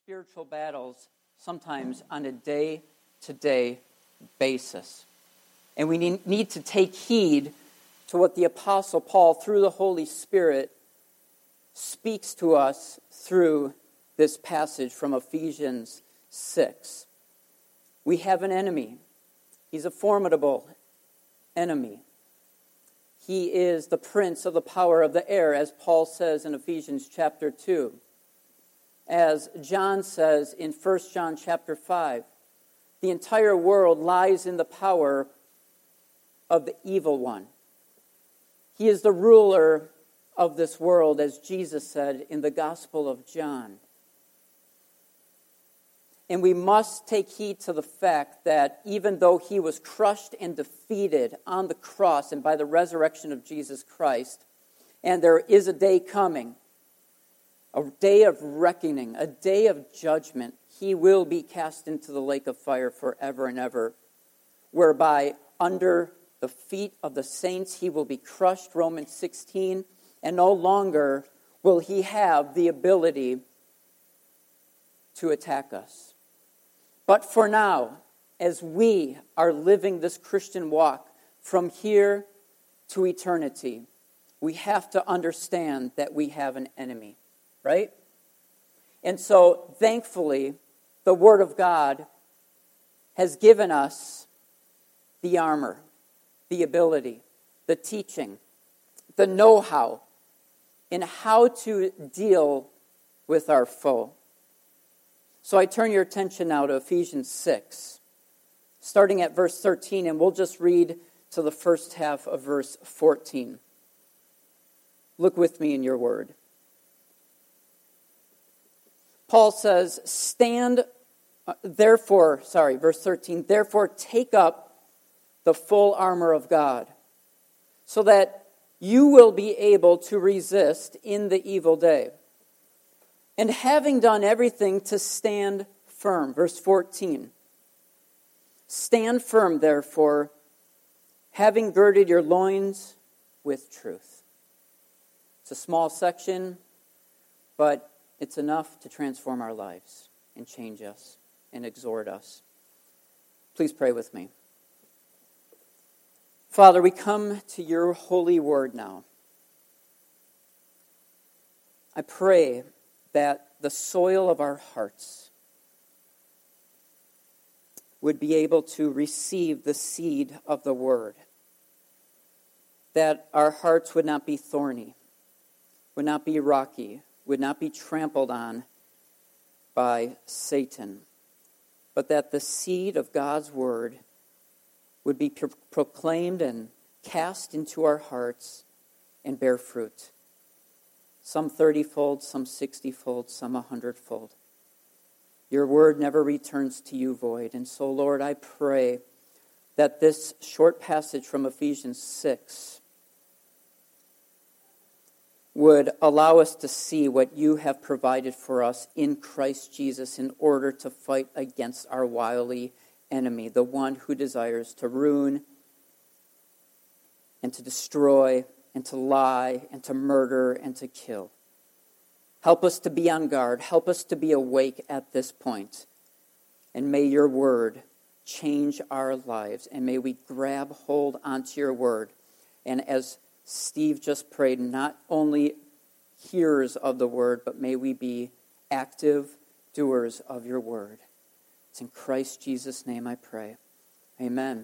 spiritual battles sometimes on a day-to-day basis. And we need to take heed to what the Apostle Paul, through the Holy Spirit, speaks to us through this passage from Ephesians 6. We have an enemy. He's a formidable enemy. He is the prince of the power of the air, as Paul says in Ephesians chapter 2. As John says in 1 John chapter 5, the entire world lies in the power of the evil one. He is the ruler of this world, as Jesus said in the Gospel of John. And we must take heed to the fact that even though he was crushed and defeated on the cross and by the resurrection of Jesus Christ, and there is a day coming, a day of reckoning, a day of judgment, he will be cast into the lake of fire forever and ever, whereby under the feet of the saints he will be crushed, Romans 16, and no longer will he have the ability to attack us. But for now, as we are living this Christian walk from here to eternity, we have to understand that we have an enemy, right? And so, thankfully, the Word of God has given us the armor, the ability, the teaching, the know-how in how to deal with our foe. So I turn your attention now to Ephesians 6, starting at verse 13, and we'll just read to the first half of verse 14. Look with me in your word. Paul says, verse 13, therefore take up the full armor of God, so that you will be able to resist in the evil day. And having done everything to stand firm. Verse 14. Stand firm, therefore, having girded your loins with truth. It's a small section, but it's enough to transform our lives and change us and exhort us. Please pray with me. Father, we come to your holy word now. I pray that the soil of our hearts would be able to receive the seed of the word. That our hearts would not be thorny, would not be rocky, would not be trampled on by Satan, but that the seed of God's word would be proclaimed and cast into our hearts and bear fruit. Some 30-fold, some 60-fold, some 100-fold. Your word never returns to you void. And so, Lord, I pray that this short passage from Ephesians 6 would allow us to see what you have provided for us in Christ Jesus in order to fight against our wily enemy, the one who desires to ruin and to destroy and to lie, and to murder, and to kill. Help us to be on guard. Help us to be awake at this point. And may your word change our lives. And may we grab hold onto your word. And as Steve just prayed, not only hearers of the word, but may we be active doers of your word. It's in Christ Jesus' name I pray. Amen.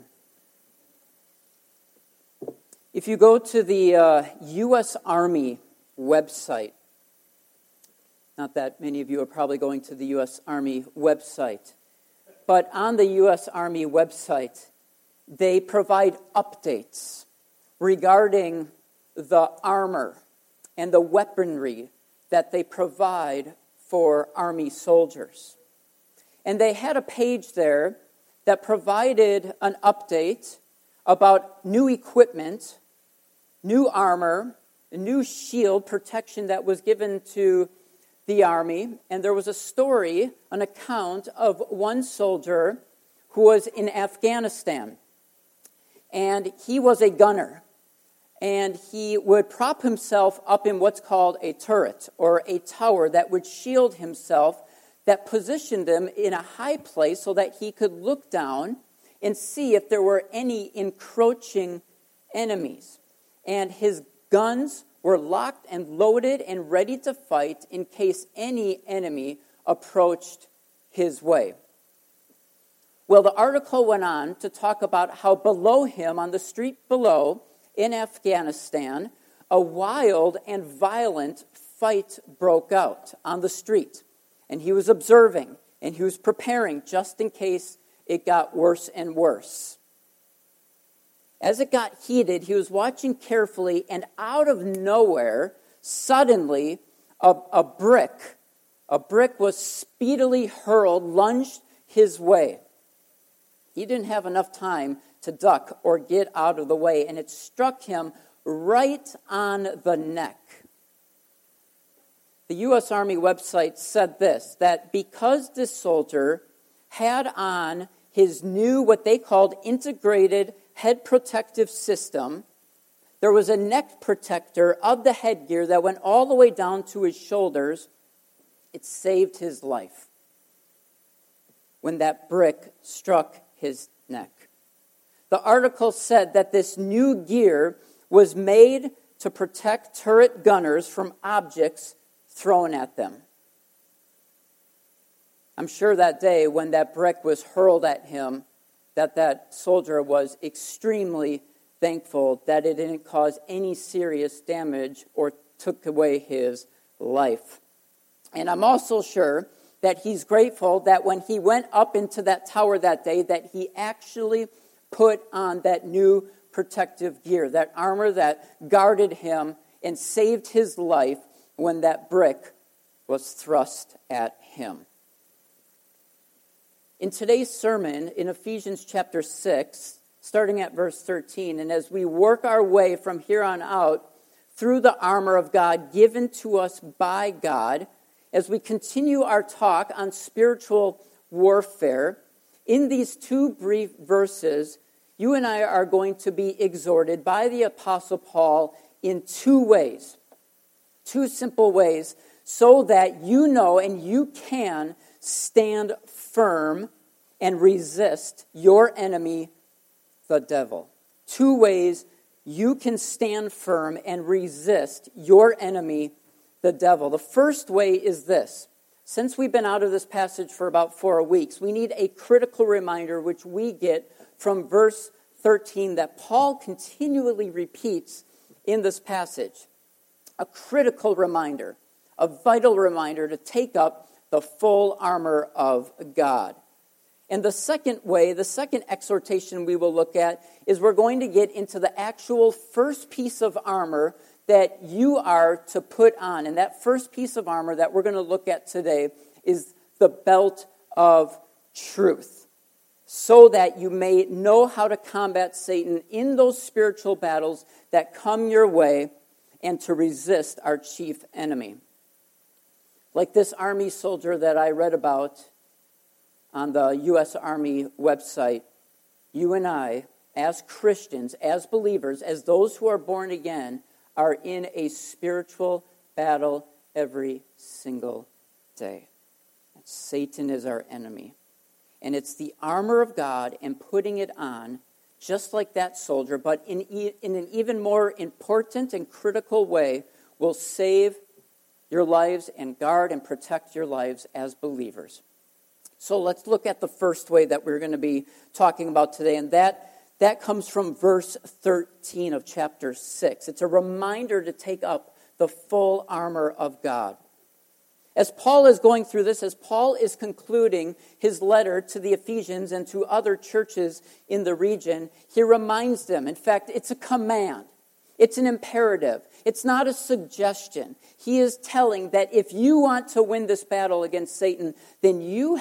If you go to the U.S. Army website, not that many of you are probably going to the U.S. Army website, but on the U.S. Army website, they provide updates regarding the armor and the weaponry that they provide for Army soldiers. And they had a page there that provided an update about new equipment, new armor, a new shield protection that was given to the Army. And there was a story, an account of one soldier who was in Afghanistan. And he was a gunner. And he would prop himself up in what's called a turret or a tower that would shield himself that positioned him in a high place so that he could look down and see if there were any encroaching enemies. And his guns were locked and loaded and ready to fight in case any enemy approached his way. Well, the article went on to talk about how below him, on the street below, in Afghanistan, a wild and violent fight broke out on the street. And he was observing, and he was preparing just in case it got worse and worse. As it got heated, he was watching carefully, and out of nowhere, suddenly, a brick was speedily hurled, lunged his way. He didn't have enough time to duck or get out of the way, and it struck him right on the neck. The U.S. Army website said this, that because this soldier had on his new, what they called integrated head protective system, there was a neck protector of the headgear that went all the way down to his shoulders. It saved his life when that brick struck his neck. The article said that this new gear was made to protect turret gunners from objects thrown at them. I'm sure that day when that brick was hurled at him, that soldier was extremely thankful that it didn't cause any serious damage or took away his life. And I'm also sure that he's grateful that when he went up into that tower that day, that he actually put on that new protective gear, that armor that guarded him and saved his life when that brick was thrust at him. In today's sermon, in Ephesians chapter 6, starting at verse 13, and as we work our way from here on out through the armor of God given to us by God, as we continue our talk on spiritual warfare, in these two brief verses, you and I are going to be exhorted by the Apostle Paul in two ways, two simple ways, so that you know and you can stand firm and resist your enemy, the devil. Two ways you can stand firm and resist your enemy, the devil. The first way is this. Since we've been out of this passage for about 4 weeks, we need a critical reminder which we get from verse 13 that Paul continually repeats in this passage. A critical reminder, a vital reminder to take up the full armor of God. And the second way, the second exhortation we will look at is we're going to get into the actual first piece of armor that you are to put on. And that first piece of armor that we're going to look at today is the belt of truth, so that you may know how to combat Satan in those spiritual battles that come your way and to resist our chief enemy. Like this army soldier that I read about on the U.S. Army website, you and I, as Christians, as believers, as those who are born again, are in a spiritual battle every single day. Satan is our enemy. And it's the armor of God and putting it on, just like that soldier, but in an even more important and critical way, will save your lives and guard and protect your lives as believers. So let's look at the first way that we're going to be talking about today, and that comes from verse 13 of chapter 6. It's a reminder to take up the full armor of God. As Paul is going through this, as Paul is concluding his letter to the Ephesians and to other churches in the region, he reminds them, in fact, it's a command. It's an imperative. It's not a suggestion. He is telling that if you want to win this battle against Satan, then you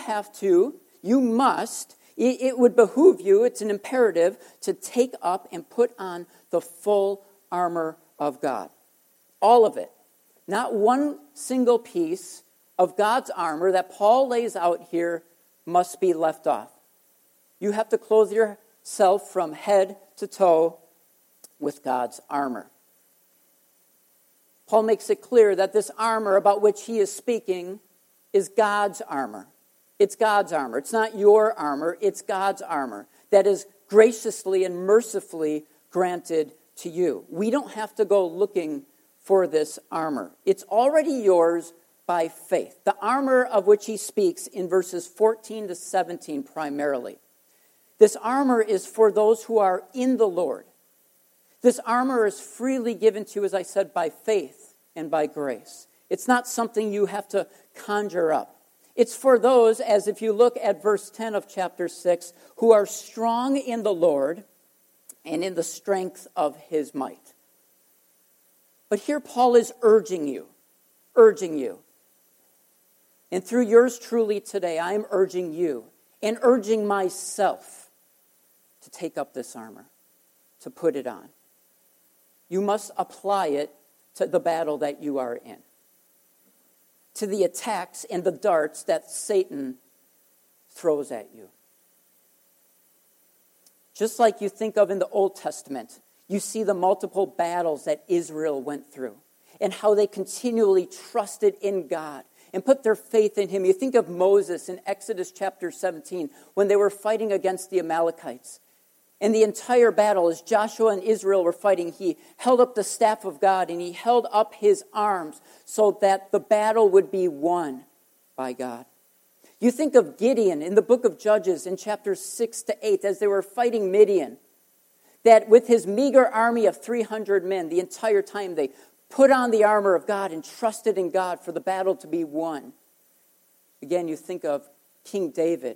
must, it would behoove you, it's an imperative, to take up and put on the full armor of God. All of it. Not one single piece of God's armor that Paul lays out here must be left off. You have to clothe yourself from head to toe with God's armor. Paul makes it clear that this armor about which he is speaking is God's armor. It's God's armor. It's not your armor. It's God's armor that is graciously and mercifully granted to you. We don't have to go looking for this armor. It's already yours by faith. The armor of which he speaks in verses 14 to 17 primarily. This armor is for those who are in the Lord. This armor is freely given to you, as I said, by faith and by grace. It's not something you have to conjure up. It's for those, as if you look at verse 10 of chapter 6, who are strong in the Lord and in the strength of his might. But here Paul is urging you. And through yours truly today, I am urging you and urging myself to take up this armor, to put it on. You must apply it to the battle that you are in, to the attacks and the darts that Satan throws at you. Just like you think of in the Old Testament, you see the multiple battles that Israel went through and how they continually trusted in God and put their faith in him. You think of Moses in Exodus chapter 17 when they were fighting against the Amalekites. And the entire battle, as Joshua and Israel were fighting, he held up the staff of God and he held up his arms so that the battle would be won by God. You think of Gideon in the book of Judges in chapters 6 to 8 as they were fighting Midian, that with his meager army of 300 men, the entire time they put on the armor of God and trusted in God for the battle to be won. Again, you think of King David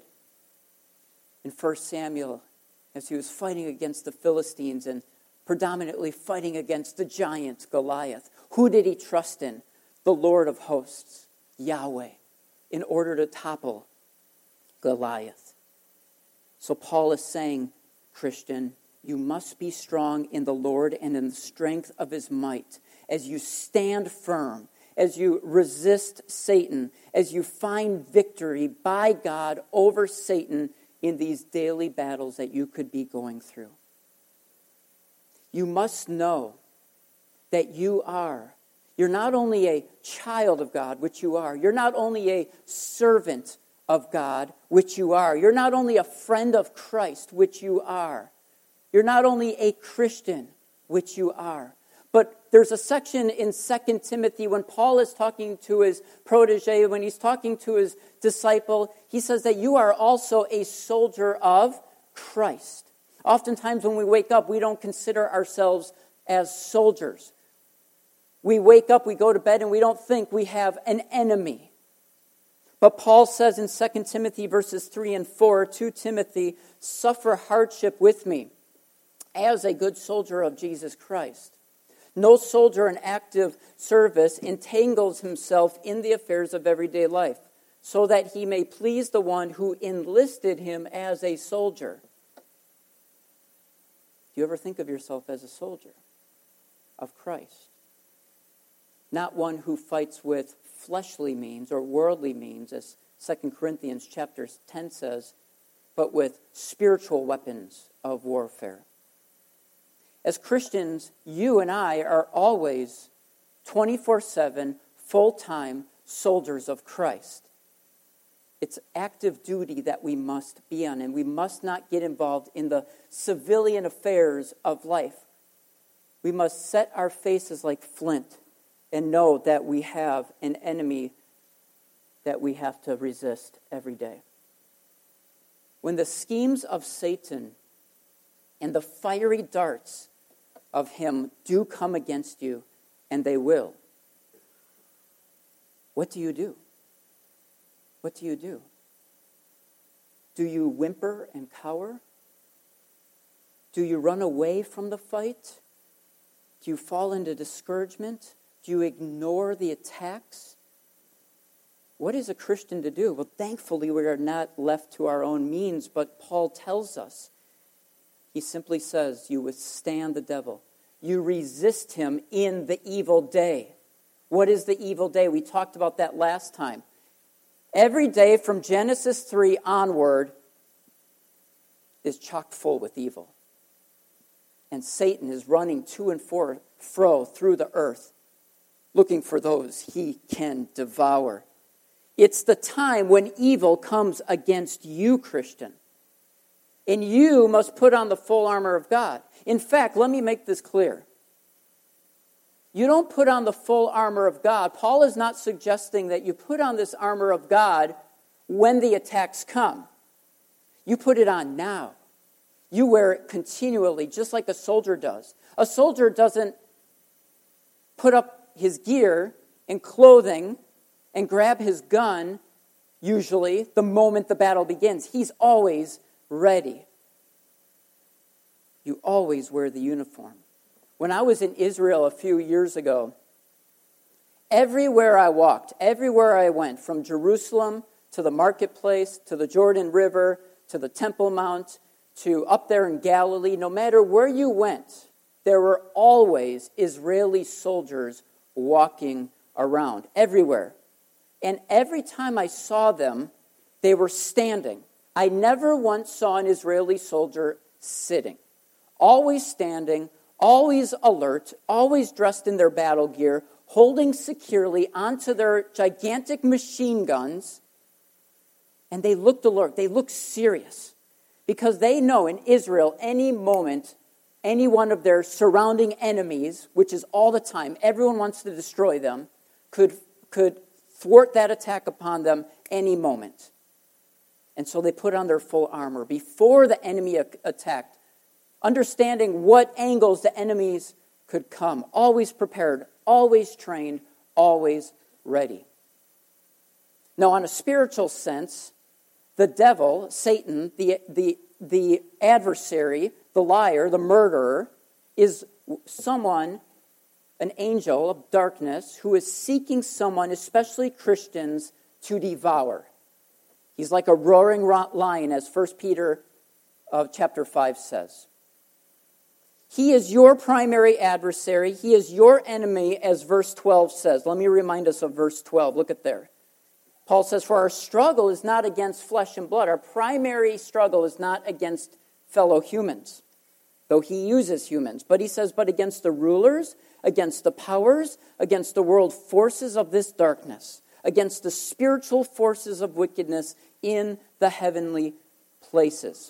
in 1 Samuel as he was fighting against the Philistines and predominantly fighting against the giant Goliath. Who did he trust in? The Lord of hosts, Yahweh, in order to topple Goliath. So Paul is saying, Christian, you must be strong in the Lord and in the strength of his might as you stand firm, as you resist Satan, as you find victory by God over Satan in these daily battles that you could be going through. You must know that you're not only a child of God, which you are. You're not only a servant of God, which you are. You're not only a friend of Christ, which you are. You're not only a Christian, which you are. But there's a section in 2 Timothy when Paul is talking to his protege, when he's talking to his disciple, he says that you are also a soldier of Christ. Oftentimes when we wake up, we don't consider ourselves as soldiers. We wake up, we go to bed, and we don't think we have an enemy. But Paul says in 2 Timothy verses 3 and 4, to Timothy, suffer hardship with me as a good soldier of Jesus Christ. No soldier in active service entangles himself in the affairs of everyday life, so that he may please the one who enlisted him as a soldier. Do you ever think of yourself as a soldier of Christ? Not one who fights with fleshly means or worldly means, as 2 Corinthians chapter 10 says, but with spiritual weapons of warfare. As Christians, you and I are always 24/7, full-time soldiers of Christ. It's active duty that we must be on, and we must not get involved in the civilian affairs of life. We must set our faces like flint and know that we have an enemy that we have to resist every day. When the schemes of Satan and the fiery darts of him do come against you, and they will, what do you do? What do you do? Do you whimper and cower? Do you run away from the fight? Do you fall into discouragement? Do you ignore the attacks? What is a Christian to do? Well, thankfully, we are not left to our own means, but Paul tells us. He simply says, you withstand the devil. You resist him in the evil day. What is the evil day? We talked about that last time. Every day from Genesis 3 onward is chock full with evil. And Satan is running to and fro through the earth, looking for those he can devour. It's the time when evil comes against you, Christian. And you must put on the full armor of God. In fact, let me make this clear. You don't put on the full armor of God. Paul is not suggesting that you put on this armor of God when the attacks come. You put it on now. You wear it continually, just like a soldier does. A soldier doesn't put up his gear and clothing and grab his gun, usually, the moment the battle begins. He's always ready. You always wear the uniform. When I was in Israel a few years ago, everywhere I walked, everywhere I went, from Jerusalem to the marketplace, to the Jordan River, to the Temple Mount, to up there in Galilee, no matter where you went, there were always Israeli soldiers walking around, everywhere. And every time I saw them, they were standing. I never once saw an Israeli soldier sitting. Always standing, always alert, always dressed in their battle gear, holding securely onto their gigantic machine guns. And they looked alert. They looked serious. Because they know in Israel, any moment, any one of their surrounding enemies, which is all the time, everyone wants to destroy them, could thwart that attack upon them any moment. And so they put on their full armor before the enemy attacked, understanding what angles the enemies could come. Always prepared, always trained, always ready. Now, on a spiritual sense, the devil, Satan, the adversary, the liar, the murderer, is someone, an angel of darkness, who is seeking someone, especially Christians, to devour. He's like a roaring lion, as 1 Peter chapter 5 says. He is your primary adversary. He is your enemy, as verse 12 says. Let me remind us of verse 12. Look at there. Paul says, for our struggle is not against flesh and blood. Our primary struggle is not against fellow humans, though he uses humans. But he says, but against the rulers, against the powers, against the world forces of this darkness, against the spiritual forces of wickedness in the heavenly places.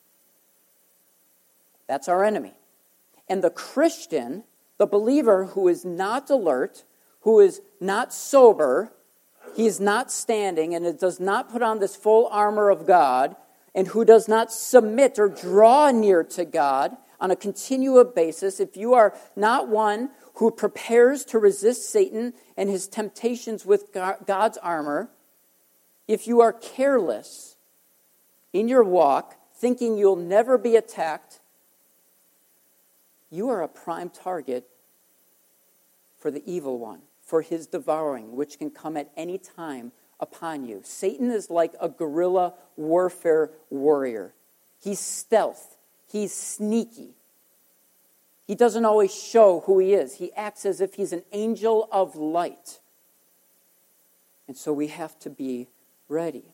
That's our enemy. And the Christian, the believer who is not alert, who is not sober, he is not standing, and it does not put on this full armor of God, and who does not submit or draw near to God on a continual basis, if you are not one who prepares to resist Satan and his temptations with God's armor, if you are careless in your walk, thinking you'll never be attacked, you are a prime target for the evil one, for his devouring, which can come at any time upon you. Satan is like a guerrilla warfare warrior. He's stealth. He's sneaky. He doesn't always show who he is. He acts as if he's an angel of light. And so we have to be ready.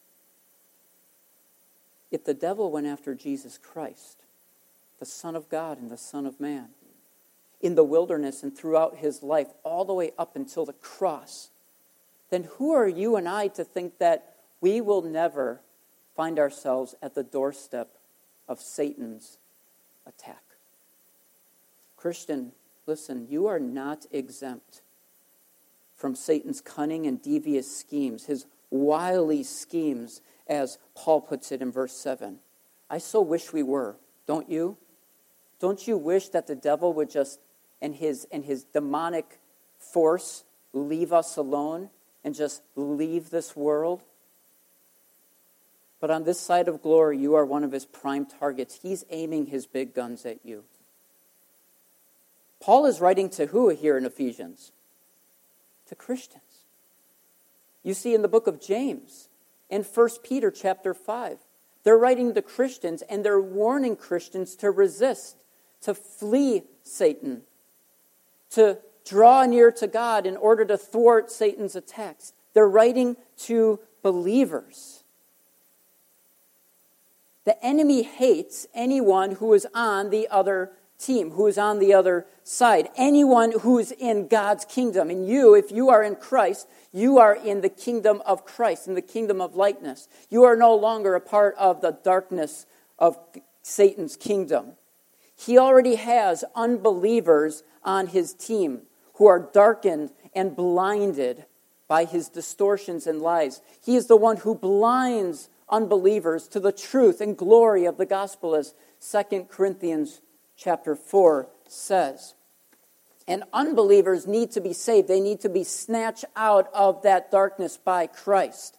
If the devil went after Jesus Christ, the Son of God and the Son of Man, in the wilderness and throughout his life, all the way up until the cross, then who are you and I to think that we will never find ourselves at the doorstep of Satan's attack? Christian, listen, you are not exempt from Satan's cunning and devious schemes, his wily schemes, as Paul puts it in verse 7. I so wish we were, don't you? Don't you wish that the devil would just, and his demonic force, leave us alone and just leave this world? But on this side of glory, you are one of his prime targets. He's aiming his big guns at you. Paul is writing to who here in Ephesians? To Christians. You see in the book of James and 1 Peter chapter 5, they're writing to Christians and they're warning Christians to resist, to flee Satan, to draw near to God in order to thwart Satan's attacks. They're writing to believers. The enemy hates anyone who is on the other team, who is on the other side. Anyone who is in God's kingdom. And you, if you are in Christ, you are in the kingdom of Christ, in the kingdom of lightness. You are no longer a part of the darkness of Satan's kingdom. He already has unbelievers on his team who are darkened and blinded by his distortions and lies. He is the one who blinds unbelievers to the truth and glory of the gospel, as 2 Corinthians chapter 4 says. And unbelievers need to be saved. They need to be snatched out of that darkness by Christ.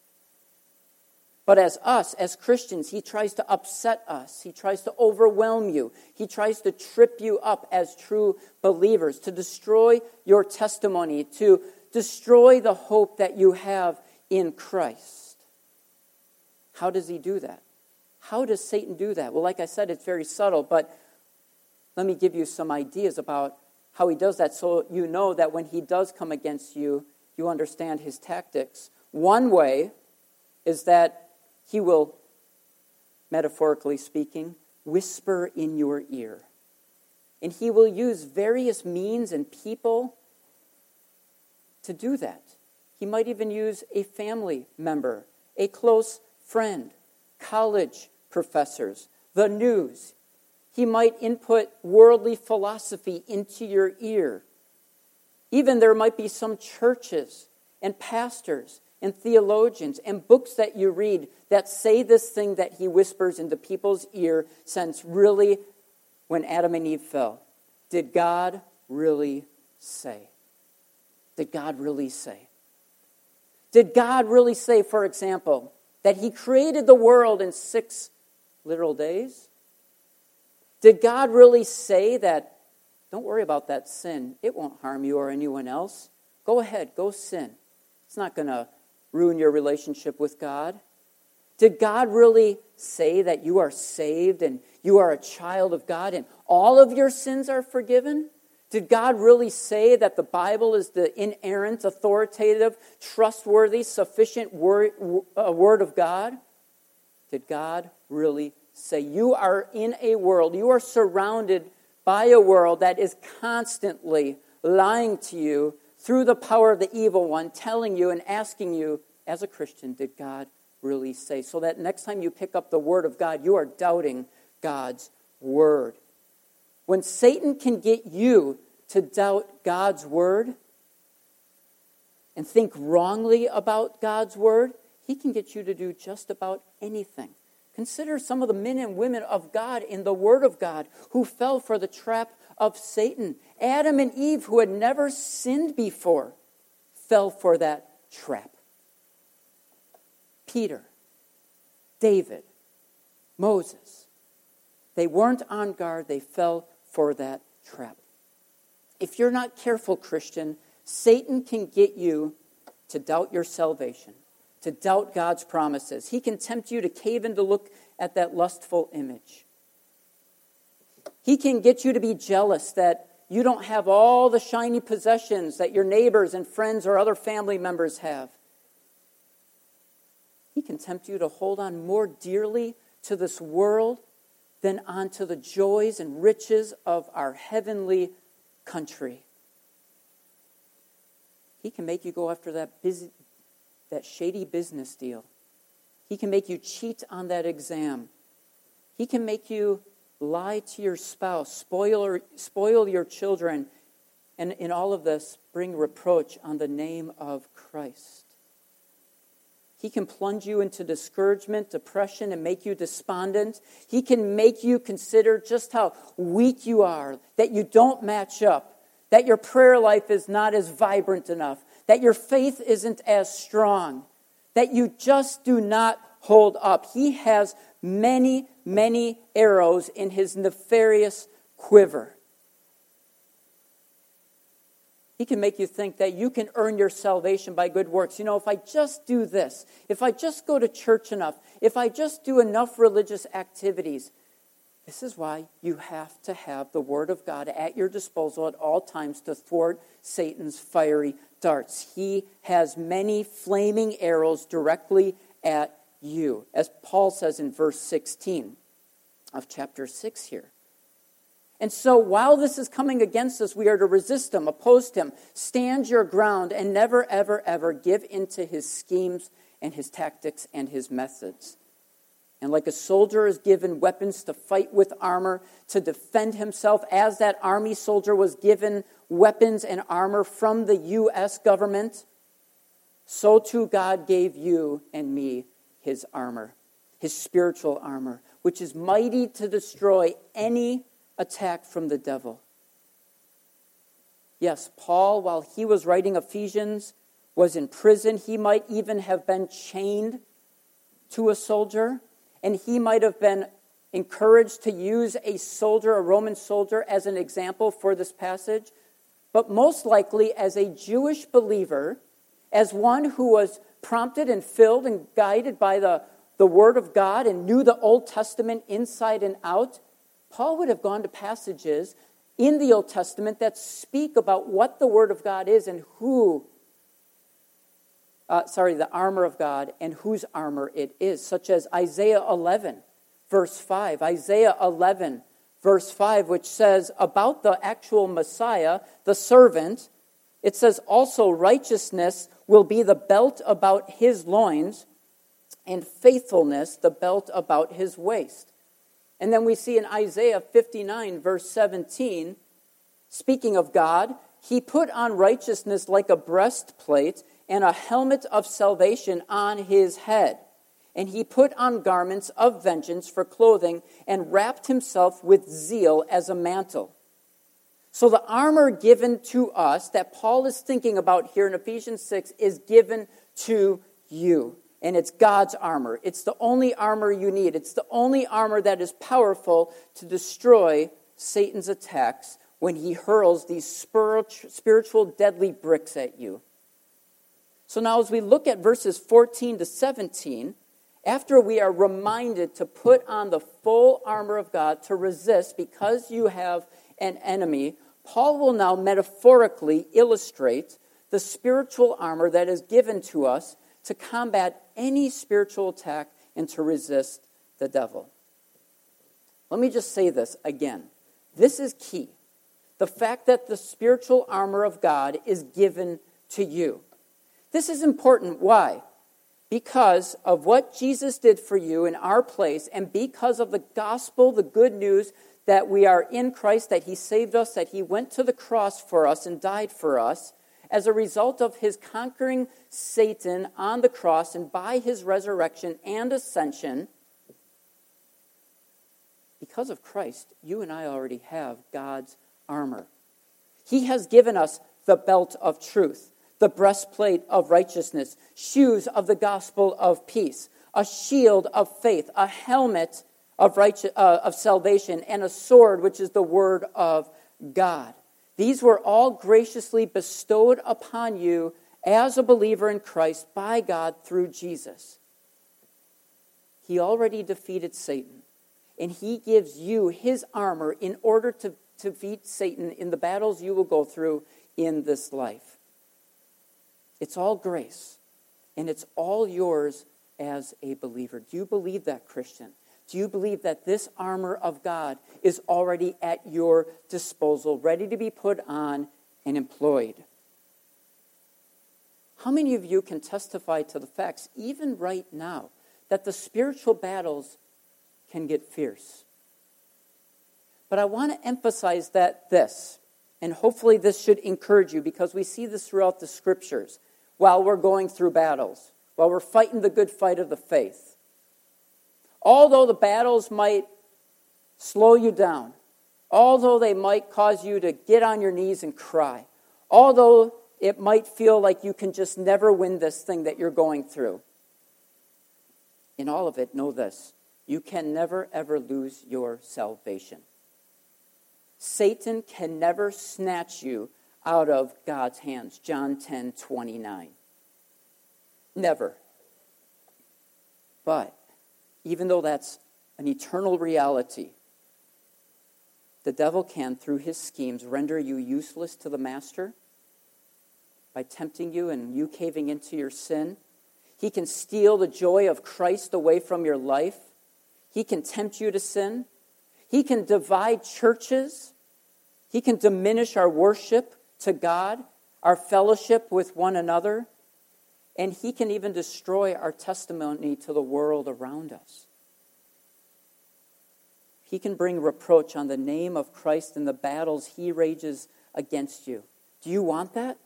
But as Christians, he tries to upset us. He tries to overwhelm you. He tries to trip you up as true believers, to destroy your testimony, to destroy the hope that you have in Christ. How does he do that? How does Satan do that? Well, like I said, it's very subtle, but let me give you some ideas about how he does that so you know that when he does come against you, you understand his tactics. One way is that he will, metaphorically speaking, whisper in your ear. And he will use various means and people to do that. He might even use a family member, a close friend, college professors, the news. He might input worldly philosophy into your ear. Even there might be some churches and pastors and theologians and books that you read that say this thing that he whispers into people's ear, since really, when Adam and Eve fell, did God really say? Did God really say? Did God really say, for example, that he created the world in 6 literal days? Did God really say that, don't worry about that sin, it won't harm you or anyone else? Go ahead, go sin. It's not going to ruin your relationship with God. Did God really say that you are saved and you are a child of God and all of your sins are forgiven? Did God really say that the Bible is the inerrant, authoritative, trustworthy, sufficient word of God? Did God really say you are in a world, you are surrounded by a world that is constantly lying to you through the power of the evil one, telling you and asking you, as a Christian, did God really say? So that next time you pick up the Word of God, you are doubting God's Word. When Satan can get you to doubt God's Word and think wrongly about God's Word, he can get you to do just about anything. Consider some of the men and women of God in the Word of God who fell for the trap of Satan. Adam and Eve, who had never sinned before, fell for that trap. Peter, David, Moses, they weren't on guard. They fell for that trap. If you're not careful, Christian, Satan can get you to doubt your salvation, to doubt God's promises. He can tempt you to cave in to look at that lustful image. He can get you to be jealous that you don't have all the shiny possessions that your neighbors and friends or other family members have. He can tempt you to hold on more dearly to this world than onto the joys and riches of our heavenly country. He can make you go after that shady business deal. He can make you cheat on that exam. He can make you lie to your spouse, spoil your children, and in all of this, bring reproach on the name of Christ. He can plunge you into discouragement, depression, and make you despondent. He can make you consider just how weak you are, that you don't match up, that your prayer life is not as vibrant enough, that your faith isn't as strong, that you just do not hold up. He has many, many arrows in his nefarious quiver. He can make you think that you can earn your salvation by good works. You know, if I just do this, if I just go to church enough, if I just do enough religious activities. This is why you have to have the Word of God at your disposal at all times to thwart Satan's fiery darts. He has many flaming arrows directly at you, as Paul says in verse 16 of chapter 6 here. And so while this is coming against us, we are to resist him, oppose him, stand your ground, and never, ever, ever give in to his schemes and his tactics and his methods. And like a soldier is given weapons to fight with armor, to defend himself, as that army soldier was given weapons and armor from the U.S. government, so too God gave you and me his armor, his spiritual armor, which is mighty to destroy any attack from the devil. Yes, Paul, while he was writing Ephesians, was in prison. He might even have been chained to a soldier, and he might have been encouraged to use a soldier, a Roman soldier, as an example for this passage. But most likely, as a Jewish believer, as one who was prompted and filled and guided by the Word of God and knew the Old Testament inside and out, Paul would have gone to passages in the Old Testament that speak about what the Word of God is and the armor of God and whose armor it is, such as Isaiah 11, verse 5. Isaiah 11, verse 5, which says about the actual Messiah, the servant, it says, also righteousness will be the belt about his loins, and faithfulness the belt about his waist. And then we see in Isaiah 59, verse 17, speaking of God, he put on righteousness like a breastplate and a helmet of salvation on his head. And he put on garments of vengeance for clothing and wrapped himself with zeal as a mantle. So the armor given to us that Paul is thinking about here in Ephesians 6 is given to you. And it's God's armor. It's the only armor you need. It's the only armor that is powerful to destroy Satan's attacks when he hurls these spiritual deadly bricks at you. So now as we look at verses 14 to 17, after we are reminded to put on the full armor of God to resist because you have an enemy, Paul will now metaphorically illustrate the spiritual armor that is given to us to combat any spiritual attack and to resist the devil. Let me just say this again. This is key. The fact that the spiritual armor of God is given to you. This is important. Why? Because of what Jesus did for you in our place, and because of the gospel, the good news that we are in Christ, that he saved us, that he went to the cross for us and died for us, as a result of his conquering Satan on the cross and by his resurrection and ascension, because of Christ, you and I already have God's armor. He has given us the belt of truth, the breastplate of righteousness, shoes of the gospel of peace, a shield of faith, a helmet of salvation, and a sword, which is the word of God. These were all graciously bestowed upon you as a believer in Christ by God through Jesus. He already defeated Satan, and he gives you his armor in order to defeat Satan in the battles you will go through in this life. It's all grace, and it's all yours as a believer. Do you believe that, Christian? Do you believe that this armor of God is already at your disposal, ready to be put on and employed? How many of you can testify to the facts, even right now, that the spiritual battles can get fierce? But I want to emphasize this, and hopefully this should encourage you, because we see this throughout the scriptures while we're going through battles, while we're fighting the good fight of the faith. Although the battles might slow you down, although they might cause you to get on your knees and cry, although it might feel like you can just never win this thing that you're going through, in all of it, know this: you can never, ever lose your salvation. Satan can never snatch you out of God's hands. John 10:29. Never. But even though that's an eternal reality, the devil can, through his schemes, render you useless to the master by tempting you and you caving into your sin. He can steal the joy of Christ away from your life. He can tempt you to sin. He can divide churches. He can diminish our worship to God, our fellowship with one another. And he can even destroy our testimony to the world around us. He can bring reproach on the name of Christ in the battles he rages against you. Do you want that?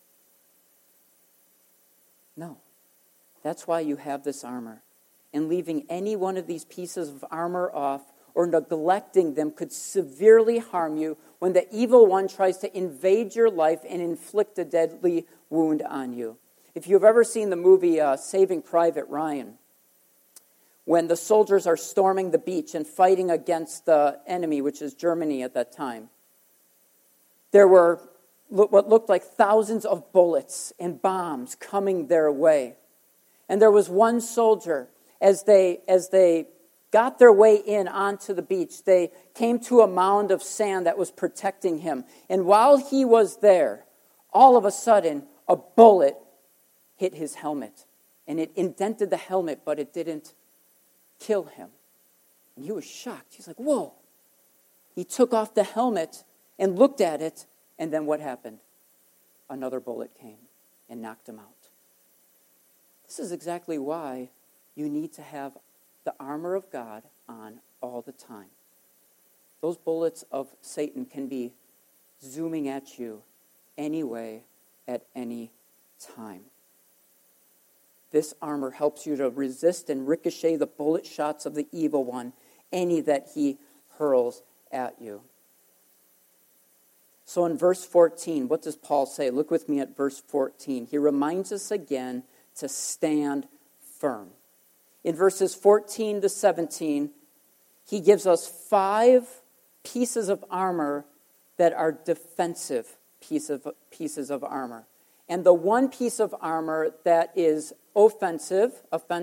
No. That's why you have this armor. And leaving any one of these pieces of armor off or neglecting them could severely harm you when the evil one tries to invade your life and inflict a deadly wound on you. If you've ever seen the movie Saving Private Ryan, when the soldiers are storming the beach and fighting against the enemy, which is Germany at that time, there were what looked like thousands of bullets and bombs coming their way. And there was one soldier, as they got their way in onto the beach, they came to a mound of sand that was protecting him. And while he was there, all of a sudden, a bullet hit his helmet. And it indented the helmet, but it didn't kill him. And he was shocked. He's like, whoa. He took off the helmet and looked at it, and then what happened? Another bullet came and knocked him out. This is exactly why you need to have the armor of God on all the time. Those bullets of Satan can be zooming at you anyway, at any time. This armor helps you to resist and ricochet the bullet shots of the evil one, any that he hurls at you. So in verse 14, what does Paul say? Look with me at verse 14. He reminds us again to stand firm. In verses 14 to 17, he gives us 5 pieces of armor that are defensive pieces of armor. And the one piece of armor that is offense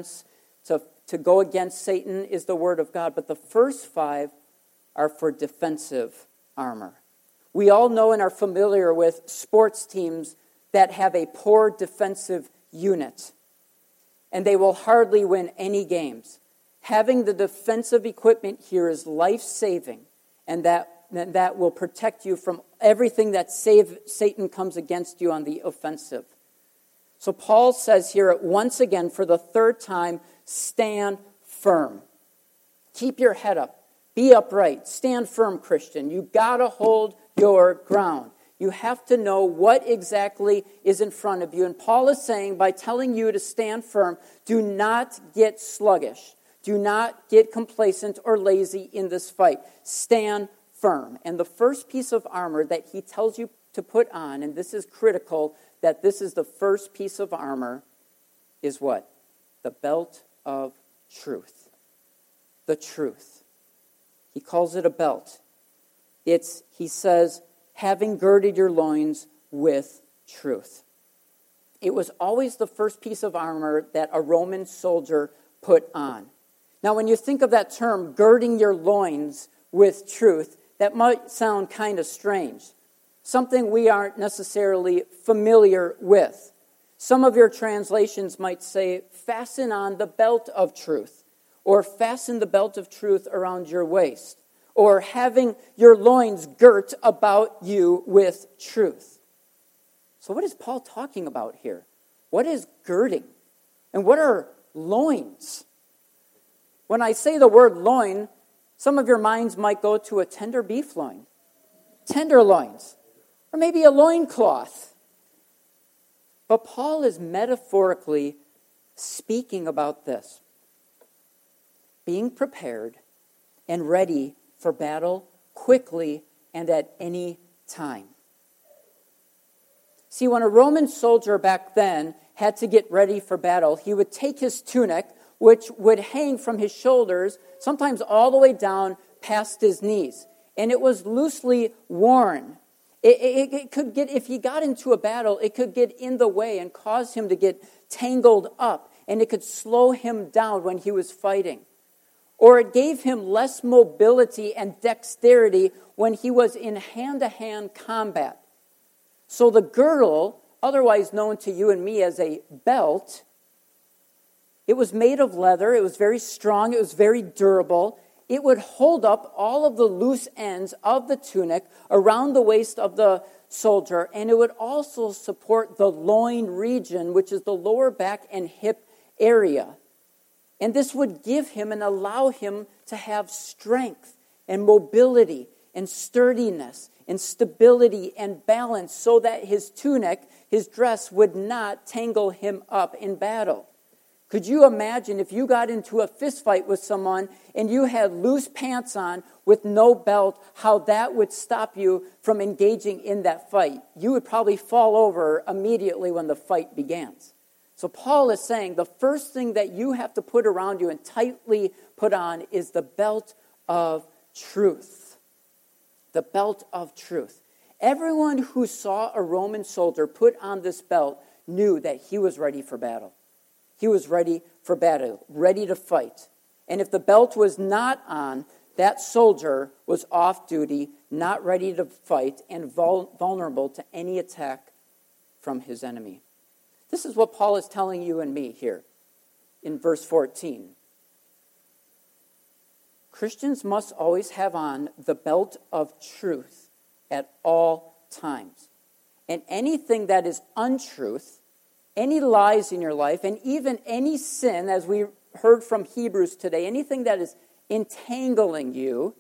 to go against Satan is the word of God. But the first 5 are for defensive armor. We all know and are familiar with sports teams that have a poor defensive unit, and they will hardly win any games. Having the defensive equipment here is life-saving, and that will protect you from everything that Satan comes against you on the offensive. So Paul says here once again for the 3rd time, stand firm. Keep your head up. Be upright. Stand firm, Christian. You got to hold your ground. You have to know what exactly is in front of you. And Paul is saying, by telling you to stand firm, do not get sluggish. Do not get complacent or lazy in this fight. Stand firm. And the first piece of armor that he tells you to put on, and this is critical, that this is the first piece of armor, is what? The belt of truth. The truth. He calls it a belt. He says, having girded your loins with truth. It was always the first piece of armor that a Roman soldier put on. Now, when you think of that term, girding your loins with truth, that might sound kind of strange. Something we aren't necessarily familiar with. Some of your translations might say, fasten on the belt of truth, or fasten the belt of truth around your waist, or having your loins girt about you with truth. So what is Paul talking about here? What is girding? And what are loins? When I say the word loin, some of your minds might go to a tender beef loin, tenderloins, or maybe a loincloth. But Paul is metaphorically speaking about this. Being prepared and ready for battle quickly and at any time. See, when a Roman soldier back then had to get ready for battle, he would take his tunic, which would hang from his shoulders, sometimes all the way down past his knees. And it was loosely worn. It could get, if he got into a battle, it could get in the way and cause him to get tangled up, and it could slow him down when he was fighting. Or it gave him less mobility and dexterity when he was in hand-to-hand combat. So the girdle, otherwise known to you and me as a belt, it was made of leather, it was very strong, it was very durable. it would hold up all of the loose ends of the tunic around the waist of the soldier, and it would also support the loin region, which is the lower back and hip area. And this would give him and allow him to have strength and mobility and sturdiness and stability and balance so that his tunic, his dress, would not tangle him up in battle. Could you imagine if you got into a fist fight with someone and you had loose pants on with no belt, how that would stop you from engaging in that fight? You would probably fall over immediately when the fight begins. So Paul is saying the first thing that you have to put around you and tightly put on is the belt of truth. The belt of truth. Everyone who saw a Roman soldier put on this belt knew that he was ready for battle. He was ready for battle, ready to fight. And if the belt was not on, that soldier was off duty, not ready to fight, and vulnerable to any attack from his enemy. This is what Paul is telling you and me here in verse 14. Christians must always have on the belt of truth at all times. And anything that is untruth, any lies in your life, and even any sin, as we heard from Hebrews today, anything that is entangling you,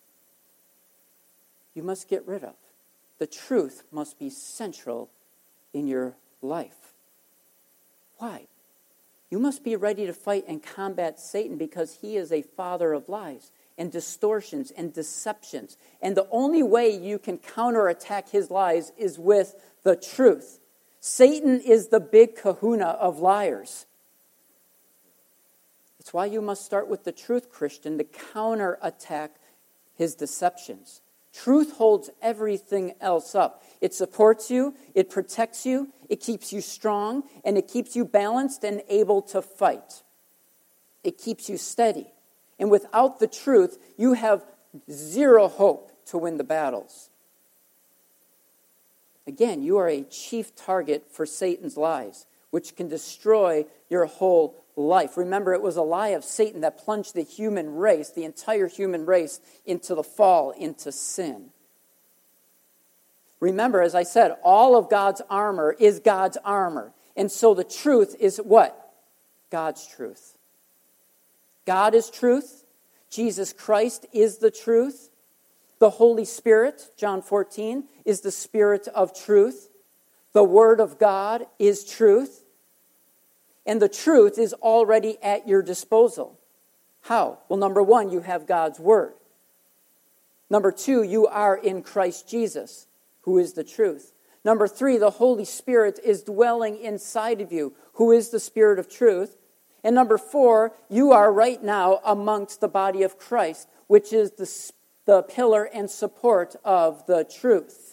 you must get rid of. The truth must be central in your life. Why? You must be ready to fight and combat Satan because he is a father of lies and distortions and deceptions. And the only way you can counterattack his lies is with the truth. Satan is the big kahuna of liars. It's why you must start with the truth, Christian, to counterattack his deceptions. Truth holds everything else up. It supports you, it protects you, it keeps you strong, and it keeps you balanced and able to fight. It keeps you steady. And without the truth, you have zero hope to win the battles. Again, you are a chief target for Satan's lies, which can destroy your whole life. Remember, it was a lie of Satan that plunged the human race, the entire human race, into the fall, into sin. Remember, as I said, all of God's armor is God's armor. And so the truth is what? God's truth. God is truth. Jesus Christ is the truth. The Holy Spirit, John 14, is the Spirit of truth. The Word of God is truth. And the truth is already at your disposal. How? Well, number one, you have God's Word. Number two, you are in Christ Jesus, who is the truth. Number three, the Holy Spirit is dwelling inside of you, who is the Spirit of truth. And number four, you are right now amongst the body of Christ, which is the pillar and support of the truth.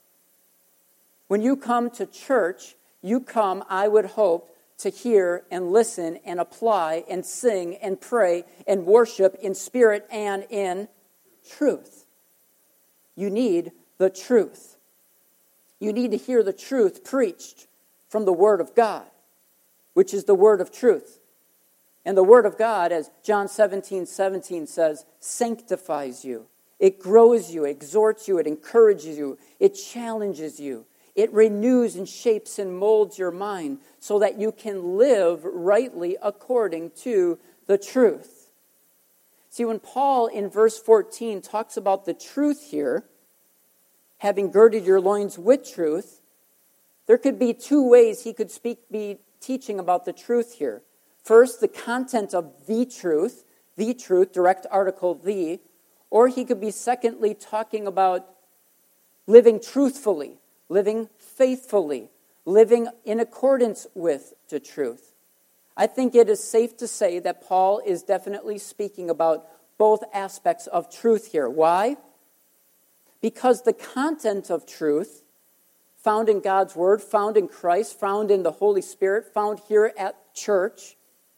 When you come to church, you come, I would hope, to hear and listen and apply and sing and pray and worship in spirit and in truth. You need the truth. You need to hear the truth preached from the Word of God, which is the Word of truth. And the Word of God, as John 17:17 says, sanctifies you. It grows you, exhorts you, it encourages you, it challenges you. It renews and shapes and molds your mind so that you can live rightly according to the truth. See, when Paul in verse 14 talks about the truth here, having girded your loins with truth, there could be two ways he could be teaching about the truth here. First, the content of the truth, direct article the, or he could be secondly talking about living truthfully, living faithfully, living in accordance with the truth. I think it is safe to say that Paul is definitely speaking about both aspects of truth here. Why? Because the content of truth, found in God's Word, found in Christ, found in the Holy Spirit, found here at church,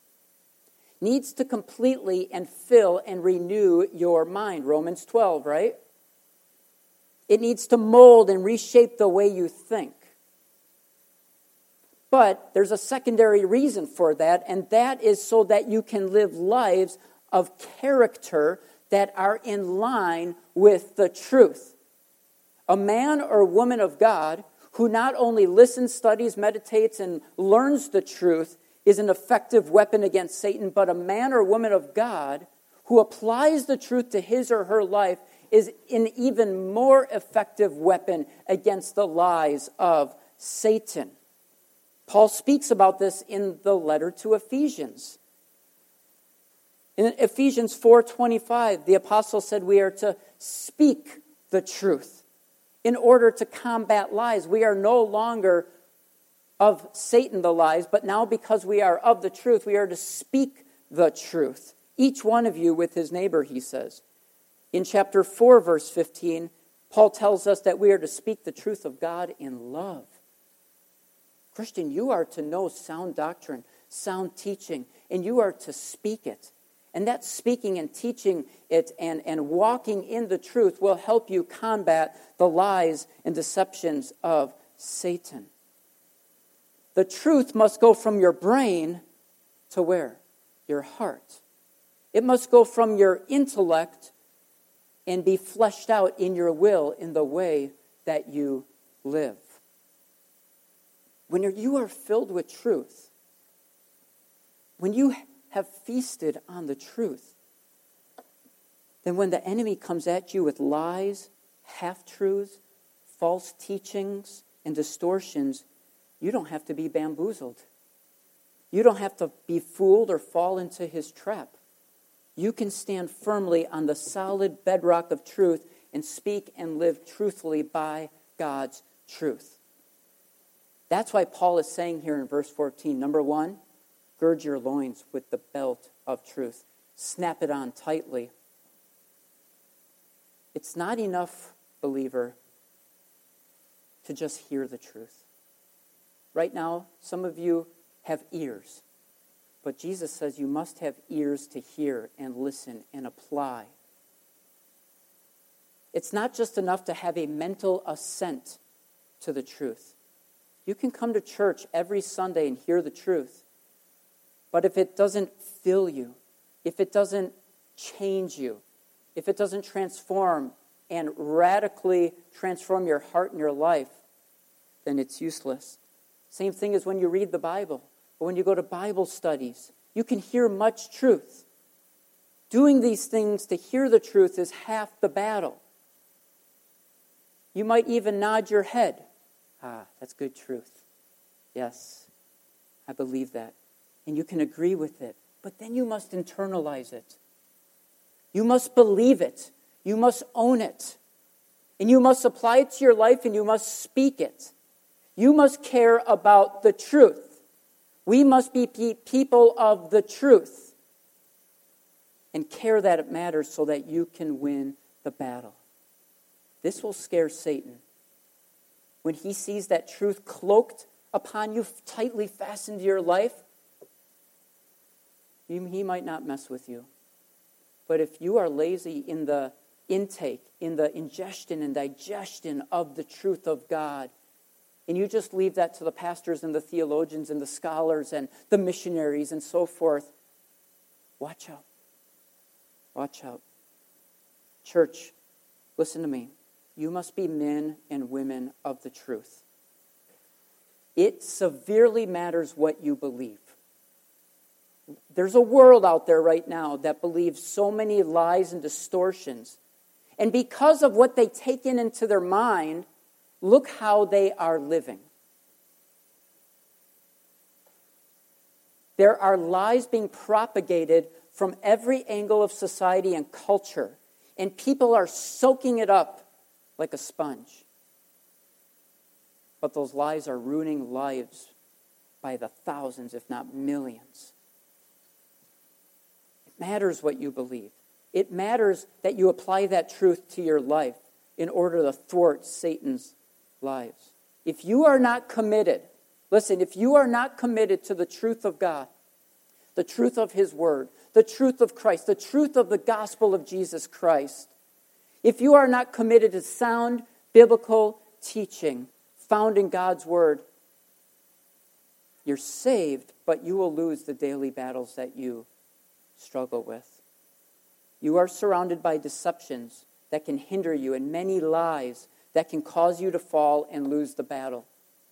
needs to completely and fill and renew your mind. Romans 12, right? It needs to mold and reshape the way you think. But there's a secondary reason for that, and that is so that you can live lives of character that are in line with the truth. A man or woman of God who not only listens, studies, meditates, and learns the truth is an effective weapon against Satan, but a man or woman of God who applies the truth to his or her life is an even more effective weapon against the lies of Satan. Paul speaks about this in the letter to Ephesians. In Ephesians 4:25, the apostle said we are to speak the truth in order to combat lies. We are no longer of Satan, the lies, but now because we are of the truth, we are to speak the truth. Each one of you with his neighbor, he says. In chapter 4, verse 15, Paul tells us that we are to speak the truth of God in love. Christian, you are to know sound doctrine, sound teaching, and you are to speak it. And that speaking and teaching it and walking in the truth will help you combat the lies and deceptions of Satan. The truth must go from your brain to where? Your heart. It must go from your intellect and be fleshed out in your will in the way that you live. When you are filled with truth, when you have feasted on the truth, then when the enemy comes at you with lies, half-truths, false teachings, and distortions, you don't have to be bamboozled. You don't have to be fooled or fall into his trap. You can stand firmly on the solid bedrock of truth and speak and live truthfully by God's truth. That's why Paul is saying here in verse 14, number 1, gird your loins with the belt of truth. Snap it on tightly. It's not enough, believer, to just hear the truth. Right now, some of you have ears, but Jesus says you must have ears to hear and listen and apply. It's not just enough to have a mental assent to the truth. You can come to church every Sunday and hear the truth, but if it doesn't fill you, if it doesn't change you, if it doesn't transform and radically transform your heart and your life, then it's useless. Same thing as when you read the Bible or when you go to Bible studies. You can hear much truth. Doing these things to hear the truth is half the battle. You might even nod your head. That's good truth. Yes, I believe that. And you can agree with it. But then you must internalize it. You must believe it. You must own it. And you must apply it to your life and you must speak it. You must care about the truth. We must be people of the truth and care that it matters so that you can win the battle. This will scare Satan. When he sees that truth cloaked upon you, tightly fastened to your life, he might not mess with you. But if you are lazy in the intake, in the ingestion and digestion of the truth of God, and you just leave that to the pastors and the theologians and the scholars and the missionaries and so forth, watch out. Watch out. Church, listen to me. You must be men and women of the truth. It severely matters what you believe. There's a world out there right now that believes so many lies and distortions. And because of what they take into their mind, look how they are living. There are lies being propagated from every angle of society and culture, and people are soaking it up like a sponge. But those lies are ruining lives by the thousands, if not millions. It matters what you believe. It matters that you apply that truth to your life in order to thwart Satan's lives. If you are not committed, listen, if you are not committed to the truth of God, the truth of His Word, the truth of Christ, the truth of the gospel of Jesus Christ, if you are not committed to sound biblical teaching found in God's Word, you're saved, but you will lose the daily battles that you struggle with. You are surrounded by deceptions that can hinder you and many lies that can cause you to fall and lose the battle.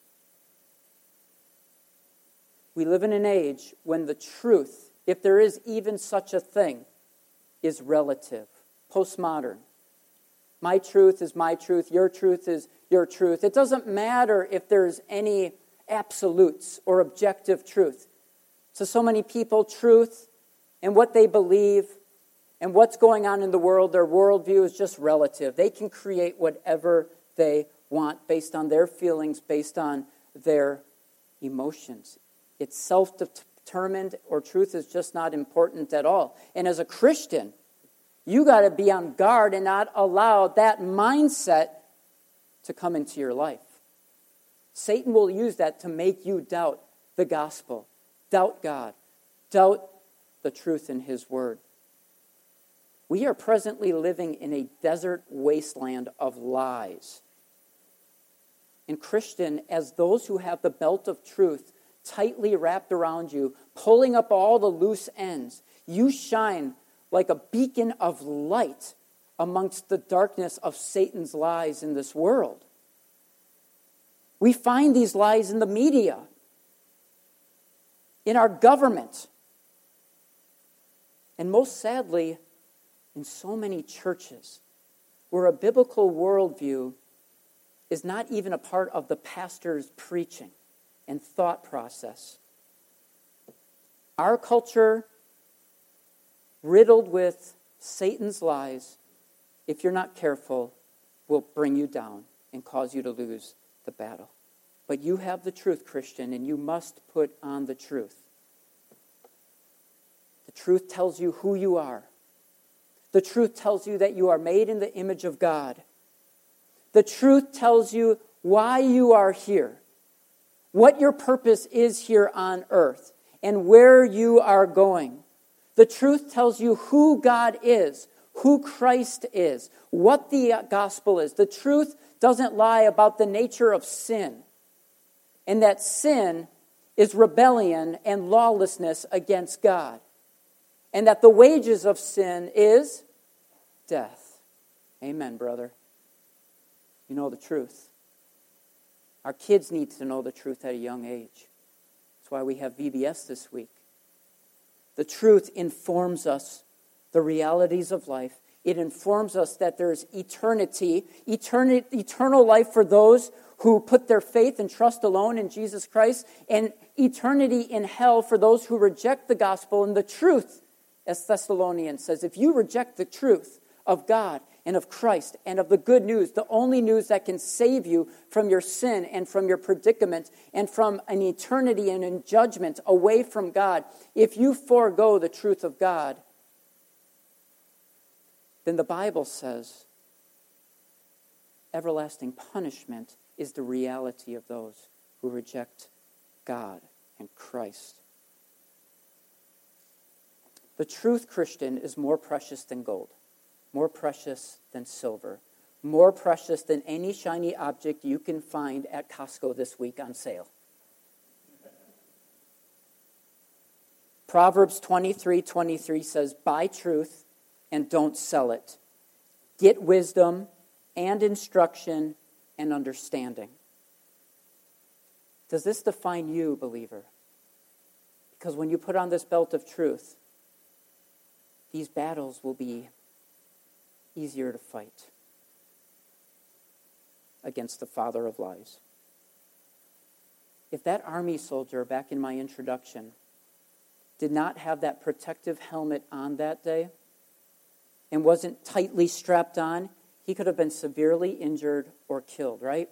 We live in an age when the truth, if there is even such a thing, is relative, postmodern. My truth is my truth, your truth is your truth. It doesn't matter if there's any absolutes or objective truth. To so many people, truth and what they believe and what's going on in the world, their worldview is just relative. They can create whatever they want based on their feelings, based on their emotions. It's self-determined, or truth is just not important at all. And as a Christian, you got to be on guard and not allow that mindset to come into your life. Satan will use that to make you doubt the gospel, doubt God, doubt the truth in his word. We are presently living in a desert wasteland of lies. And Christian, as those who have the belt of truth tightly wrapped around you, pulling up all the loose ends, you shine like a beacon of light amongst the darkness of Satan's lies in this world. We find these lies in the media, in our government, and most sadly, in so many churches, where a biblical worldview is not even a part of the pastor's preaching and thought process. Our culture, riddled with Satan's lies, if you're not careful, will bring you down and cause you to lose the battle. But you have the truth, Christian, and you must put on the truth. The truth tells you who you are. The truth tells you that you are made in the image of God. The truth tells you why you are here, what your purpose is here on earth, and where you are going. The truth tells you who God is, who Christ is, what the gospel is. The truth doesn't lie about the nature of sin, and that sin is rebellion and lawlessness against God, and that the wages of sin is death. Amen, brother. You know the truth. Our kids need to know the truth at a young age. That's why we have VBS this week. The truth informs us the realities of life. It informs us that there's eternal life for those who put their faith and trust alone in Jesus Christ, and eternity in hell for those who reject the gospel and the truth. As Thessalonians says, if you reject the truth of God and of Christ and of the good news, the only news that can save you from your sin and from your predicament and from an eternity and in judgment away from God, if you forego the truth of God, then the Bible says everlasting punishment is the reality of those who reject God and Christ. The truth, Christian, is more precious than gold, more precious than silver, more precious than any shiny object you can find at Costco this week on sale. Proverbs 23:23 says, buy truth and don't sell it. Get wisdom and instruction and understanding. Does this define you, believer? Because when you put on this belt of truth, these battles will be easier to fight against the father of lies. If that army soldier back in my introduction did not have that protective helmet on that day and wasn't tightly strapped on, he could have been severely injured or killed, right?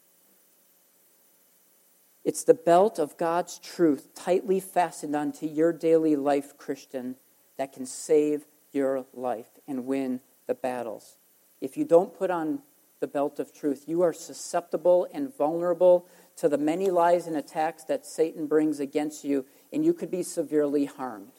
It's the belt of God's truth tightly fastened onto your daily life, Christian, that can save your life and win the battles. If you don't put on the belt of truth, you are susceptible and vulnerable to the many lies and attacks that Satan brings against you, and you could be severely harmed.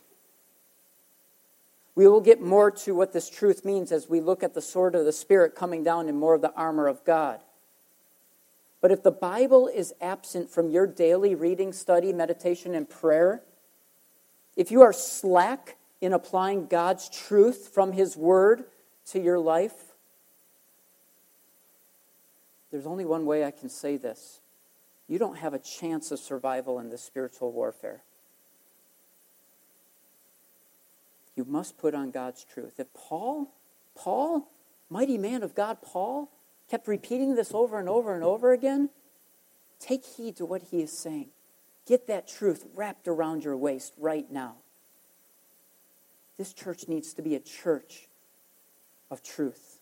We will get more to what this truth means as we look at the sword of the Spirit coming down in more of the armor of God. But if the Bible is absent from your daily reading, study, meditation, and prayer, if you are slack in applying God's truth from His Word to your life? There's only one way I can say this. You don't have a chance of survival in this spiritual warfare. You must put on God's truth. If Paul, mighty man of God, Paul, kept repeating this over and over and over again, take heed to what he is saying. Get that truth wrapped around your waist right now. This church needs to be a church of truth.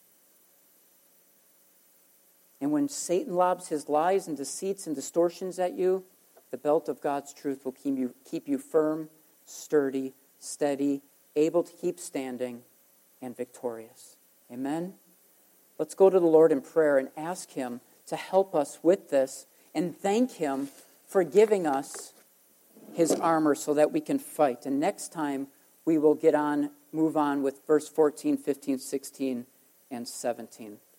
And when Satan lobs his lies and deceits and distortions at you, the belt of God's truth will keep you firm, sturdy, steady, able to keep standing, and victorious. Amen? Let's go to the Lord in prayer and ask Him to help us with this and thank Him for giving us His armor so that we can fight. And next time we will move on with verse 14, 15, 16, and 17.